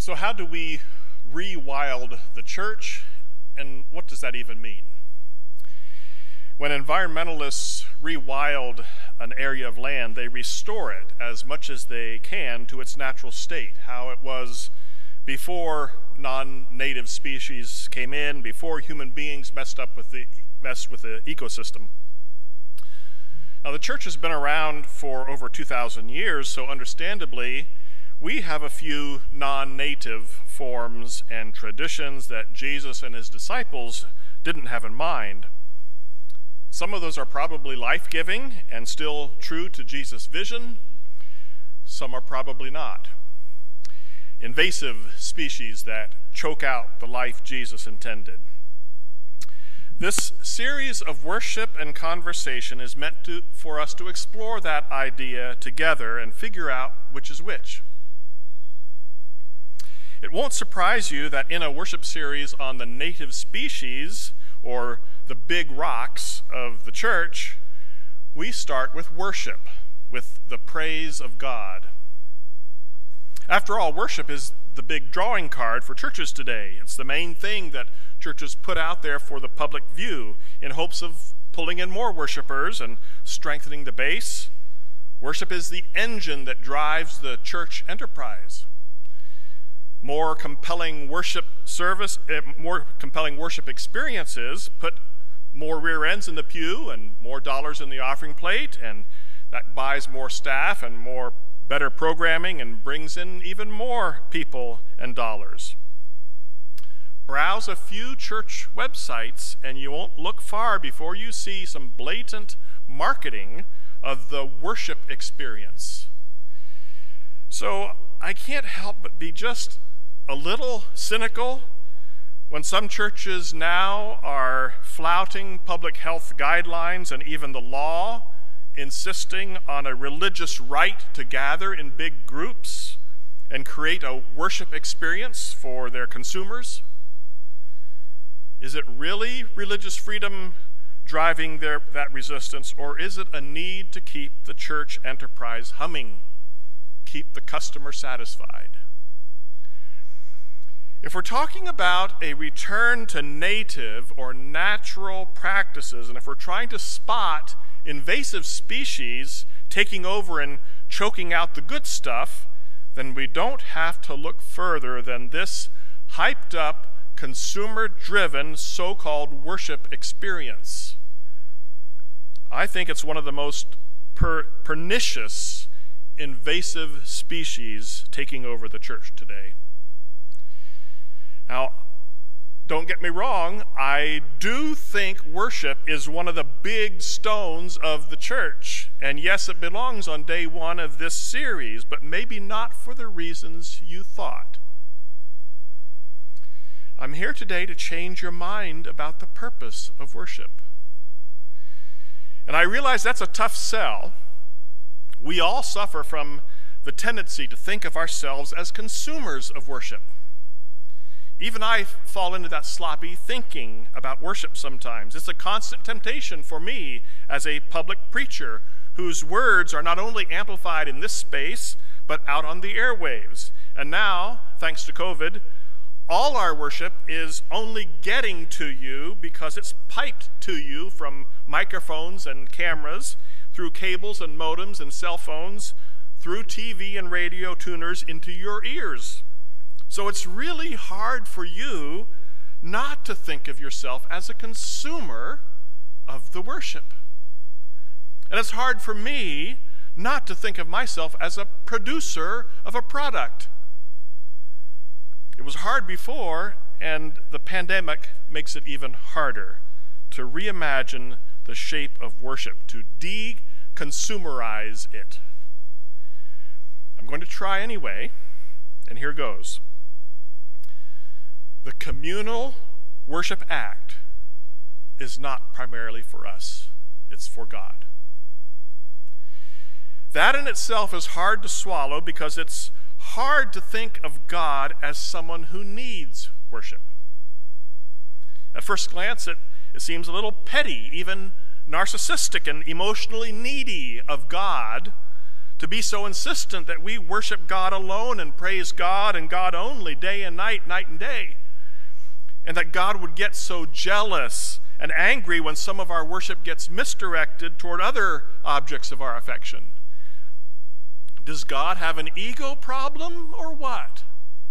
So how do we rewild the church, and what does that even mean? When environmentalists rewild an area of land, they restore it as much as they can to its natural state, how it was before non-native species came in, before human beings messed with the ecosystem. Now, the church has been around for over 2,000 years, so understandably, we have a few non-native forms and traditions that Jesus and his disciples didn't have in mind. Some of those are probably life-giving and still true to Jesus' vision. Some are probably not. Invasive species that choke out the life Jesus intended. This series of worship and conversation is meant for us to explore that idea together and figure out which is which. It won't surprise you that in a worship series on the native species, or the big rocks of the church, we start with worship, with the praise of God. After all, worship is the big drawing card for churches today. It's the main thing that churches put out there for the public view in hopes of pulling in more worshipers and strengthening the base. Worship is the engine that drives the church enterprise. More compelling worship experiences put more rear ends in the pew and more dollars in the offering plate, and that buys more staff and more better programming and brings in even more people and dollars. Browse a few church websites and you won't look far before you see some blatant marketing of the worship experience. So I can't help but be just a little cynical when some churches now are flouting public health guidelines and even the law, insisting on a religious right to gather in big groups and create a worship experience for their consumers. Is it really religious freedom driving that resistance, or is it a need to keep the church enterprise humming, keep the customer satisfied? If we're talking about a return to native or natural practices, and if we're trying to spot invasive species taking over and choking out the good stuff, then we don't have to look further than this hyped up, consumer-driven so-called worship experience. I think it's one of the most pernicious invasive species taking over the church today. Now, don't get me wrong, I do think worship is one of the big stones of the church. And yes, it belongs on day one of this series, but maybe not for the reasons you thought. I'm here today to change your mind about the purpose of worship. And I realize that's a tough sell. We all suffer from the tendency to think of ourselves as consumers of worship. Even I fall into that sloppy thinking about worship sometimes. It's a constant temptation for me as a public preacher whose words are not only amplified in this space, but out on the airwaves. And now, thanks to COVID, all our worship is only getting to you because it's piped to you from microphones and cameras, through cables and modems and cell phones, through TV and radio tuners into your ears. So it's really hard for you not to think of yourself as a consumer of the worship. And it's hard for me not to think of myself as a producer of a product. It was hard before, and the pandemic makes it even harder to reimagine the shape of worship, to de-consumerize it. I'm going to try anyway, and here goes. The communal worship act is not primarily for us, it's for God. That in itself is hard to swallow because it's hard to think of God as someone who needs worship. At first glance, it seems a little petty, even narcissistic and emotionally needy of God to be so insistent that we worship God alone and praise God and God only, day and night, night and day, and that God would get so jealous and angry when some of our worship gets misdirected toward other objects of our affection. Does God have an ego problem or what?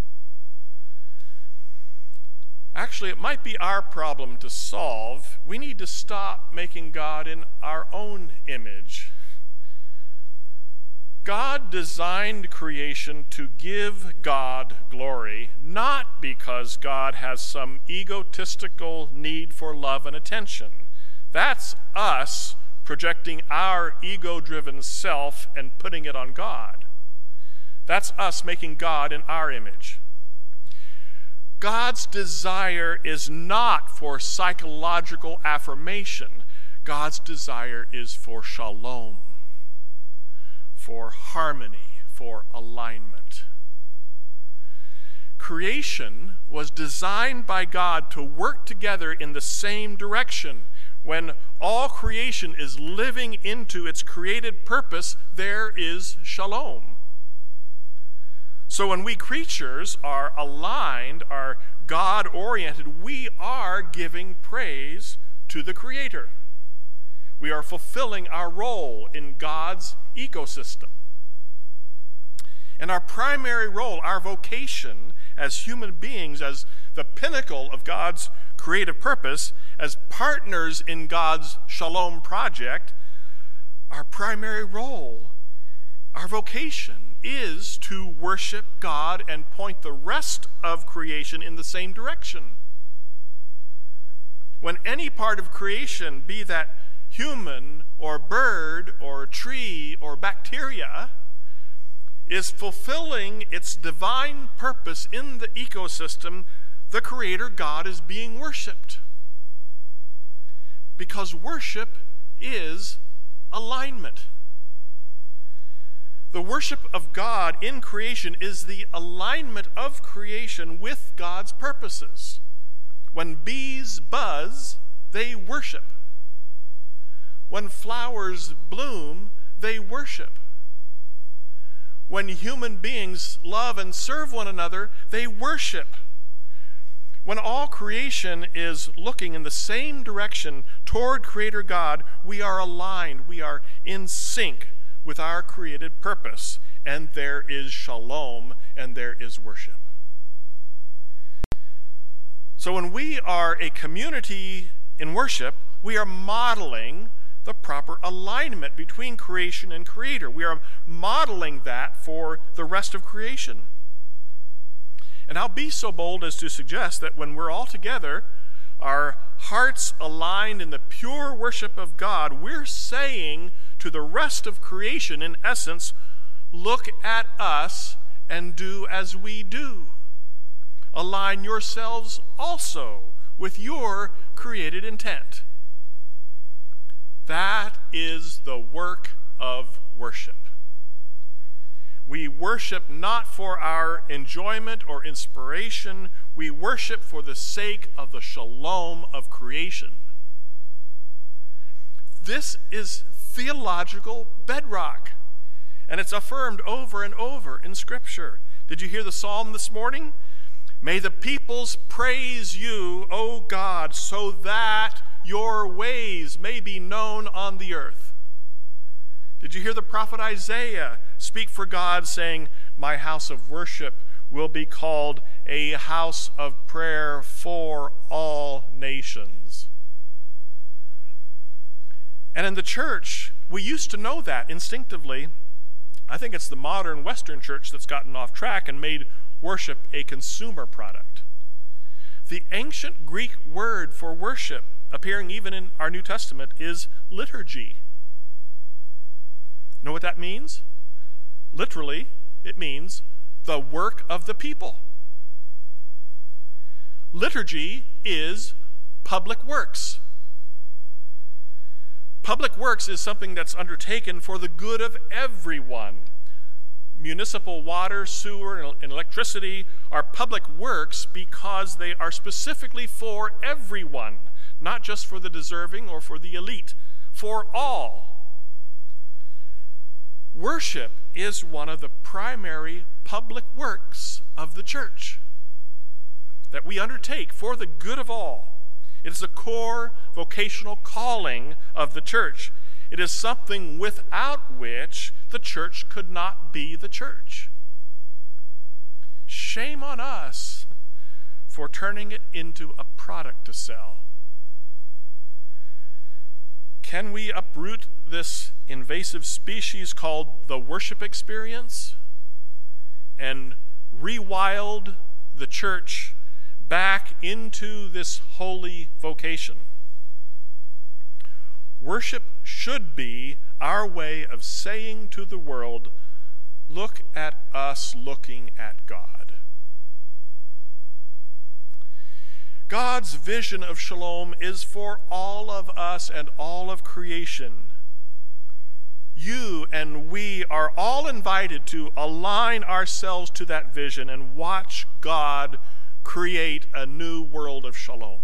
Actually, it might be our problem to solve. We need to stop making God in our own image. God designed creation to give God glory, not because God has some egotistical need for love and attention. That's us projecting our ego-driven self and putting it on God. That's us making God in our image. God's desire is not for psychological affirmation. God's desire is for shalom, for harmony, for alignment. Creation was designed by God to work together in the same direction. When all creation is living into its created purpose, there is shalom. So when we creatures are aligned, are God-oriented, we are giving praise to the Creator. We are fulfilling our role in God's ecosystem. And our primary role, our vocation as human beings, as the pinnacle of God's creative purpose, as partners in God's shalom project, our primary role, our vocation, is to worship God and point the rest of creation in the same direction. When any part of creation, be that human or bird or tree or bacteria, is fulfilling its divine purpose in the ecosystem, the Creator God is being worshiped. Because worship is alignment. The worship of God in creation is the alignment of creation with God's purposes. When bees buzz, they worship. When flowers bloom, they worship. When human beings love and serve one another, they worship. When all creation is looking in the same direction toward Creator God, we are aligned, we are in sync with our created purpose, and there is shalom, and there is worship. So when we are a community in worship, we are modeling the proper alignment between creation and Creator. We are modeling that for the rest of creation. And I'll be so bold as to suggest that when we're all together, our hearts aligned in the pure worship of God, we're saying to the rest of creation, in essence, look at us and do as we do. Align yourselves also with your created intent. That is the work of worship. We worship not for our enjoyment or inspiration. We worship for the sake of the shalom of creation. This is theological bedrock, and it's affirmed over and over in Scripture. Did you hear the psalm this morning? May the peoples praise you, O God, so that your ways may be known on the earth. Did you hear the prophet Isaiah speak for God, saying, my house of worship will be called a house of prayer for all nations? And in the church, we used to know that instinctively. I think it's the modern Western church that's gotten off track and made worship a consumer product. The ancient Greek word for worship, appearing even in our New Testament, is liturgy. Know what that means? Literally, it means the work of the people. Liturgy is public works. Public works is something that's undertaken for the good of everyone. Municipal water, sewer, and electricity are public works because they are specifically for everyone, not just for the deserving or for the elite, for all. Worship is one of the primary public works of the church that we undertake for the good of all. It is a core vocational calling of the church. It is something without which the church could not be the church. Shame on us for turning it into a product to sell. Can we uproot this invasive species called the worship experience and rewild the church back into this holy vocation? Worship should be our way of saying to the world, look at us looking at God. God's vision of shalom is for all of us and all of creation. You and we are all invited to align ourselves to that vision and watch God create a new world of shalom.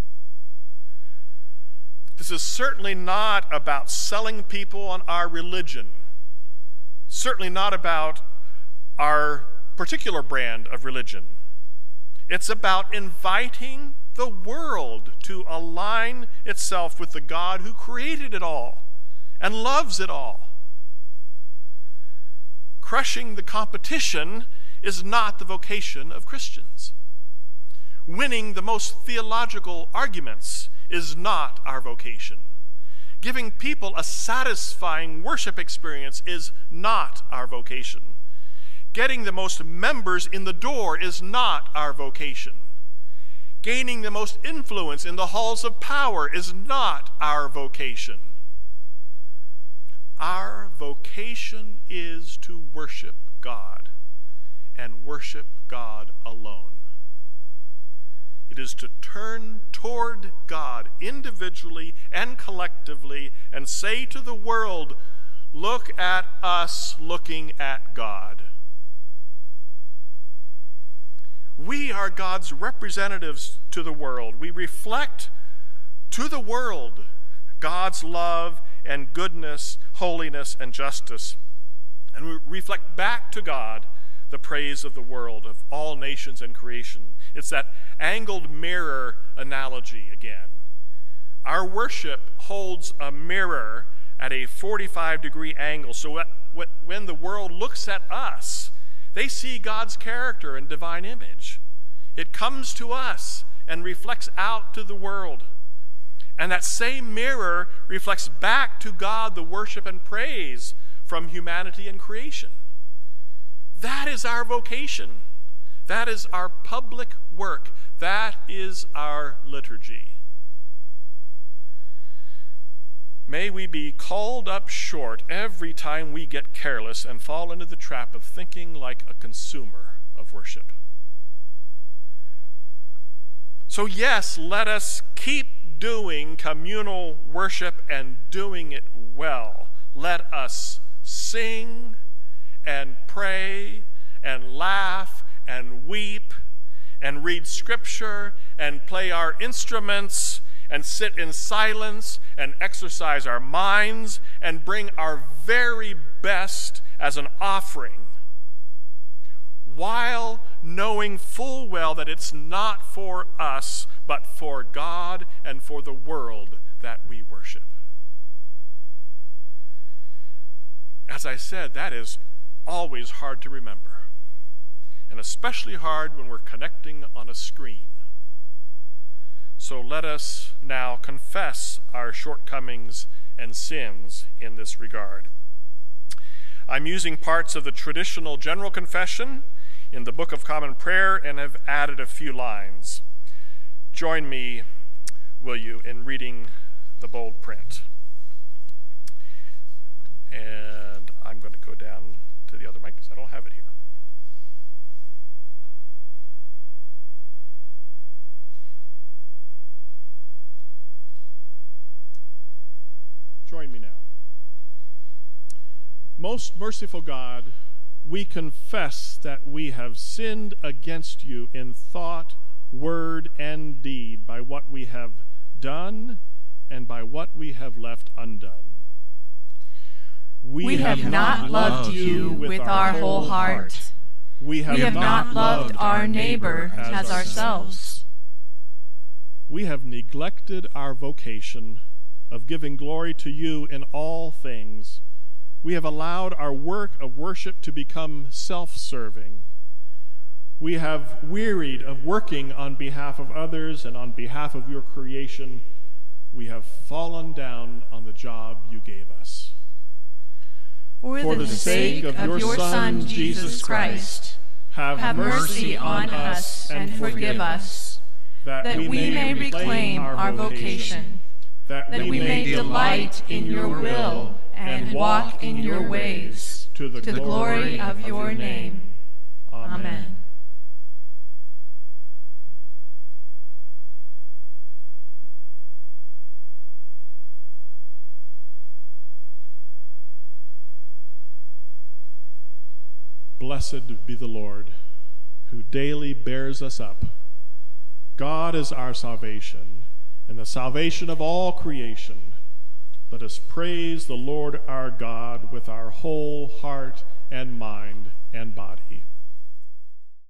This is certainly not about selling people on our religion, certainly not about our particular brand of religion. It's about inviting the world to align itself with the God who created it all and loves it all. Crushing the competition is not the vocation of Christians. Winning the most theological arguments is not our vocation. Giving people a satisfying worship experience is not our vocation. Getting the most members in the door is not our vocation. Gaining the most influence in the halls of power is not our vocation. Our vocation is to worship God and worship God alone. It is to turn toward God individually and collectively and say to the world, look at us looking at God. We are God's representatives to the world. We reflect to the world God's love and goodness, holiness and justice. And we reflect back to God the praise of the world, of all nations and creation. It's that angled mirror analogy again. Our worship holds a mirror at a 45-degree angle, so when the world looks at us, they see God's character and divine image. It comes to us and reflects out to the world. And that same mirror reflects back to God the worship and praise from humanity and creation. That is our vocation. That is our public work. That is our liturgy. May we be called up short every time we get careless and fall into the trap of thinking like a consumer of worship. So yes, let us keep doing communal worship and doing it well. Let us sing and pray and laugh and weep and read scripture and play our instruments and sit in silence and exercise our minds and bring our very best as an offering, while knowing full well that it's not for us, but for God and for the world that we worship. As I said, that is always hard to remember, and especially hard when we're connecting on a screen. So let us now confess our shortcomings and sins in this regard. I'm using parts of the traditional general confession in the Book of Common Prayer and have added a few lines. Join me, will you, in reading the bold print. And I'm going to go down to the other mic because I don't have it here. Join me now. Most merciful God, we confess that we have sinned against you in thought, word, and deed by what we have done and by what we have left undone. We have not loved you with our whole heart. We have not loved our neighbor as ourselves. We have neglected our vocation of giving glory to you in all things. We have allowed our work of worship to become self-serving. We have wearied of working on behalf of others and on behalf of your creation. We have fallen down on the job you gave us. For the sake of your Son, Jesus Christ, have mercy on us and forgive us, that we may reclaim our vocation, that we may delight in your will and walk in your ways, to the glory of your name. Amen. Blessed be the Lord, who daily bears us up. God is our salvation, and the salvation of all creation. Let us praise the Lord our God with our whole heart and mind and body.